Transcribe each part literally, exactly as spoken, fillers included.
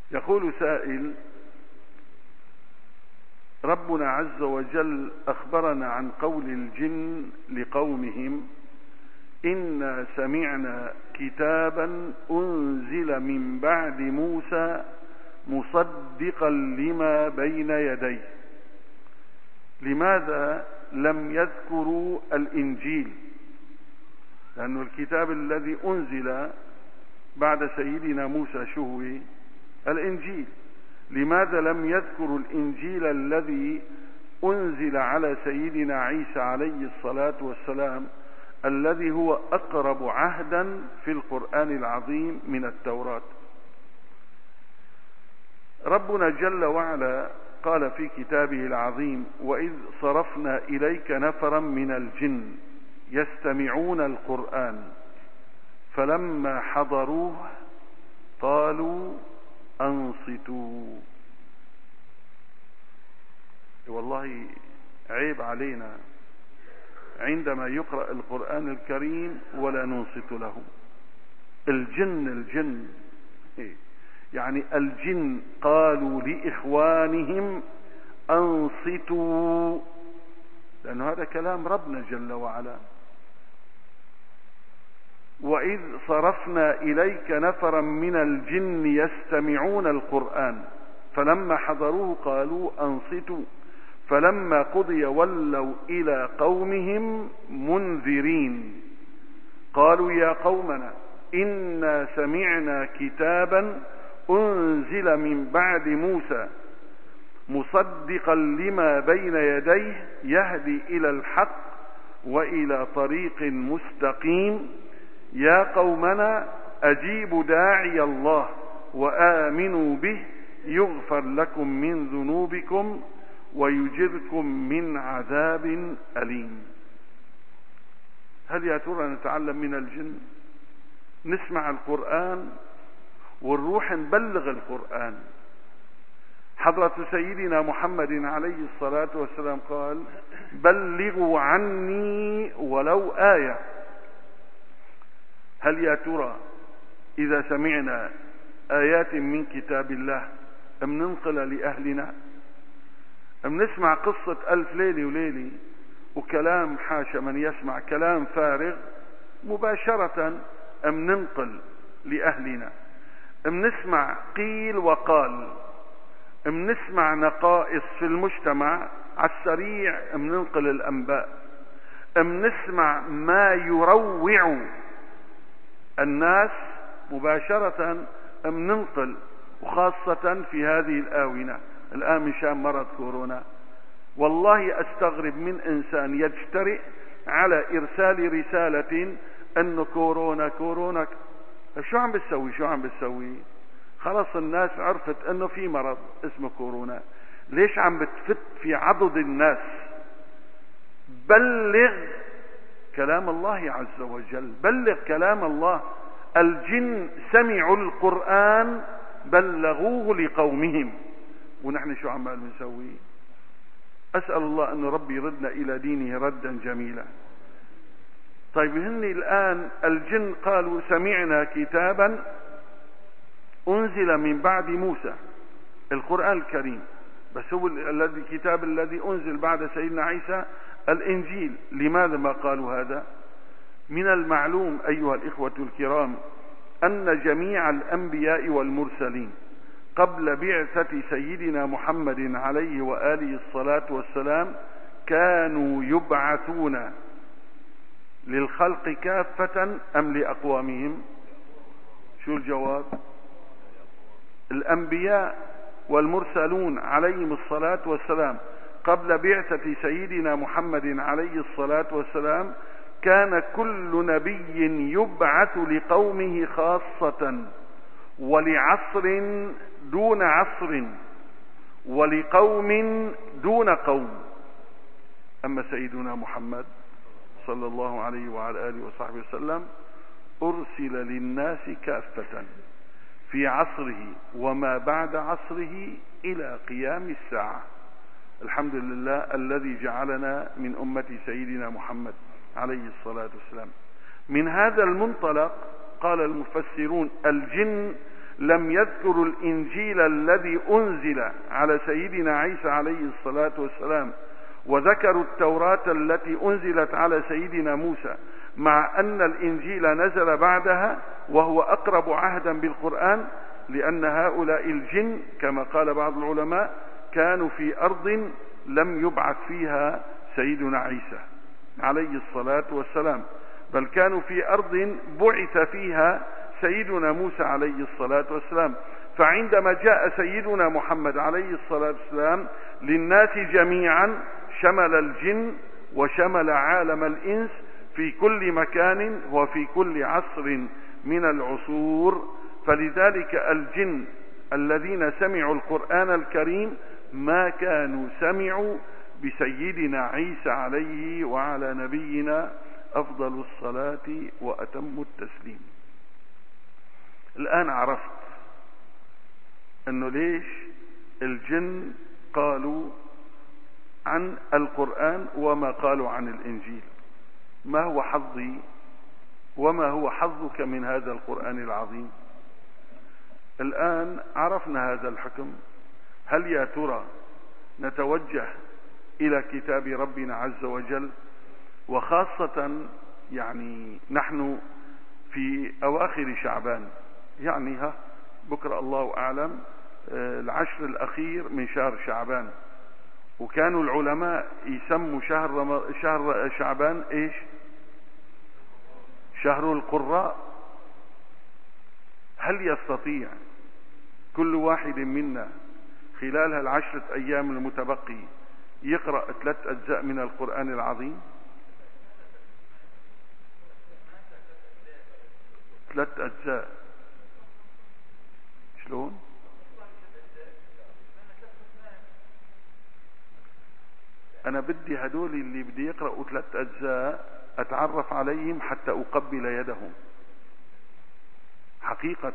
يقول سائل: ربنا عز وجل أخبرنا عن قول الجن لقومهم: إنا سمعنا كتابا أنزل من بعد موسى مصدقا لما بين يديه، لماذا لم يذكروا الإنجيل؟ لأن الكتاب الذي أنزل بعد سيدنا موسى شو هو؟ الإنجيل. لماذا لم يذكروا الإنجيل الذي أنزل على سيدنا عيسى عليه الصلاة والسلام، الذي هو أقرب عهدا في القرآن العظيم من التوراة؟ ربنا جل وعلا قال في كتابه العظيم: وإذ صرفنا إليك نفرا من الجن يستمعون القرآن فلما حضروه قالوا أنصتوا. والله عيب علينا عندما يقرأ القرآن الكريم ولا ننصت له. الجن الجن يعني الجن قالوا لإخوانهم أنصتوا، لأن هذا كلام ربنا جل وعلا. وإذ صرفنا إليك نفرا من الجن يستمعون القرآن فلما حضروه قالوا أنصتوا فلما قضي ولوا إلى قومهم منذرين قالوا يا قومنا إنا سمعنا كتابا أنزل من بعد موسى مصدقا لما بين يديه يهدي إلى الحق وإلى طريق مستقيم يا قومنا أجيبوا داعي الله وآمنوا به يغفر لكم من ذنوبكم ويجركم من عذاب أليم. هل يا ترى نتعلم من الجن؟ نسمع القرآن ونروح نبلغ القرآن. حضرة سيدنا محمد عليه الصلاة والسلام قال: بلغوا عني ولو آية. هل يا ترى إذا سمعنا آيات من كتاب الله أم ننقل لأهلنا؟ أم نسمع قصة ألف ليلة وليلة وكلام حاشا من يسمع كلام فارغ مباشرة، أم ننقل لأهلنا؟ أم نسمع قيل وقال؟ أم نسمع نقائص في المجتمع على السريع أم ننقل الأنباء؟ أم نسمع ما يروع الناس مباشرة أم ننقل؟ وخاصة في هذه الآونة الآن من شان مرض كورونا، والله أستغرب من إنسان يجترئ على إرسال رسالة أنه كورونا كورونا. شو عم بتسوي؟ شو عم بتسوي؟ خلاص الناس عرفت أنه في مرض اسمه كورونا، ليش عم بتفت في عضد الناس؟ بلغ كلام الله عز وجل، بلغ كلام الله. الجن سمعوا القرآن بلغوه لقومهم، ونحن شو عمال بنسوي؟ أسأل الله أن ربي يردنا إلى دينه ردا جميلا. طيب هن الآن الجن قالوا سمعنا كتابا أنزل من بعد موسى، القرآن الكريم، بس هو الذي الكتاب الذي أنزل بعد سيدنا عيسى الإنجيل. لماذا ما قالوا هذا؟ من المعلوم أيها الإخوة الكرام أن جميع الأنبياء والمرسلين قبل بعثة سيدنا محمد عليه وآله الصلاة والسلام كانوا يبعثون للخلق كافة أم لأقوامهم؟ شو الجواب؟ الأنبياء والمرسلون عليهم الصلاة والسلام قبل بعثة سيدنا محمد عليه الصلاة والسلام كان كل نبي يبعث لقومه خاصة ولعصر دون عصر ولقوم دون قوم. أما سيدنا محمد صلى الله عليه وعلى آله وصحبه وسلم أرسل للناس كافة في عصره وما بعد عصره إلى قيام الساعة. الحمد لله الذي جعلنا من أمة سيدنا محمد عليه الصلاة والسلام. من هذا المنطلق قال المفسرون: الجن لم يذكروا الإنجيل الذي أنزل على سيدنا عيسى عليه الصلاة والسلام، وذكروا التوراة التي أنزلت على سيدنا موسى، مع أن الإنجيل نزل بعدها وهو أقرب عهدا بالقرآن، لأن هؤلاء الجن كما قال بعض العلماء كانوا في أرض لم يبعث فيها سيدنا عيسى عليه الصلاة والسلام، بل كانوا في أرض بعث فيها سيدنا موسى عليه الصلاة والسلام. فعندما جاء سيدنا محمد عليه الصلاة والسلام للناس جميعا شمل الجن وشمل عالم الإنس في كل مكان وفي كل عصر من العصور. فلذلك الجن الذين سمعوا القرآن الكريم ما كانوا سمعوا بسيدنا عيسى عليه وعلى نبينا أفضل الصلاة وأتم التسليم. الآن عرفت أنه ليش الجن قالوا عن القرآن وما قالوا عن الإنجيل. ما هو حظي وما هو حظك من هذا القرآن العظيم؟ الآن عرفنا هذا الحكم. هل يا ترى نتوجه إلى كتاب ربنا عز وجل، وخاصة يعني نحن في أواخر شعبان، يعني ها بكرة الله أعلم العشر الأخير من شهر شعبان، وكانوا العلماء يسموا شهر رم... شهر شعبان إيش؟ شهر القراء. هل يستطيع كل واحد منا خلال هالعشرة أيام المتبقي يقرأ ثلاث أجزاء من القرآن العظيم؟ ثلاث أجزاء شلون؟ أنا بدي هدول اللي بدي يقرأوا ثلاث أجزاء أتعرف عليهم حتى أقبل يدهم حقيقة.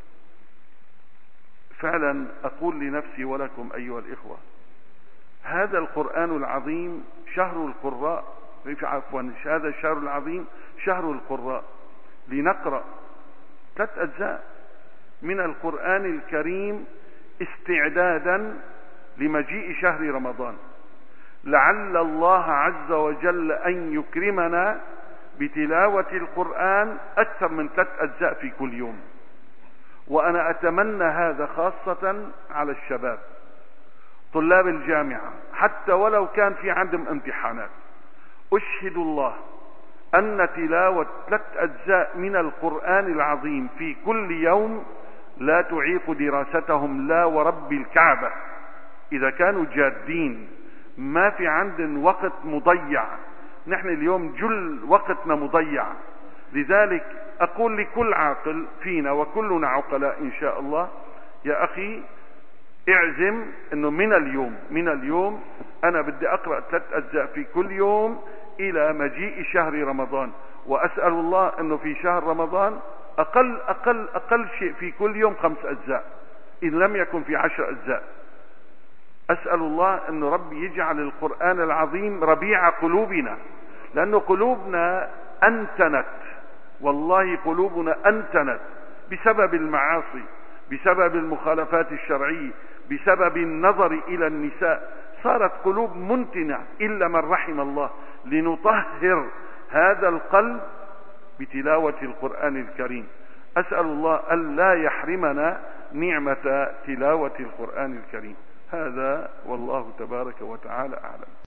فعلا أقول لنفسي ولكم أيها الإخوة، هذا القرآن العظيم شهر القراء، عفوا هذا الشهر العظيم شهر القراء، لنقرأ ثلاث أجزاء من القرآن الكريم استعدادا لمجيء شهر رمضان، لعل الله عز وجل أن يكرمنا بتلاوة القرآن أكثر من ثلاث أجزاء في كل يوم. وأنا أتمنى هذا خاصة على الشباب طلاب الجامعة، حتى ولو كان في عندهم امتحانات، أشهد الله أن تلاوة ثلاث أجزاء من القرآن العظيم في كل يوم لا تعيق دراستهم، لا ورب الكعبة، إذا كانوا جادين ما في عندنا وقت مضيع. نحن اليوم جل وقتنا مضيع. لذلك أقول لكل عاقل فينا، وكلنا عقلاء إن شاء الله، يا أخي اعزم أنه من اليوم من اليوم أنا بدي أقرأ ثلاث أجزاء في كل يوم إلى مجيء شهر رمضان. وأسأل الله أنه في شهر رمضان أقل أقل أقل شيء في كل يوم خمس أجزاء، إن لم يكن في عشر أجزاء. أسأل الله أن ربي يجعل القرآن العظيم ربيع قلوبنا، لأن قلوبنا أنتنت، والله قلوبنا أنتنت بسبب المعاصي، بسبب المخالفات الشرعية، بسبب النظر إلى النساء، صارت قلوب منتنة إلا من رحم الله. لنطهر هذا القلب بتلاوة القرآن الكريم. أسأل الله ألا يحرمنا نعمة تلاوة القرآن الكريم. هذا والله تبارك وتعالى أعلم.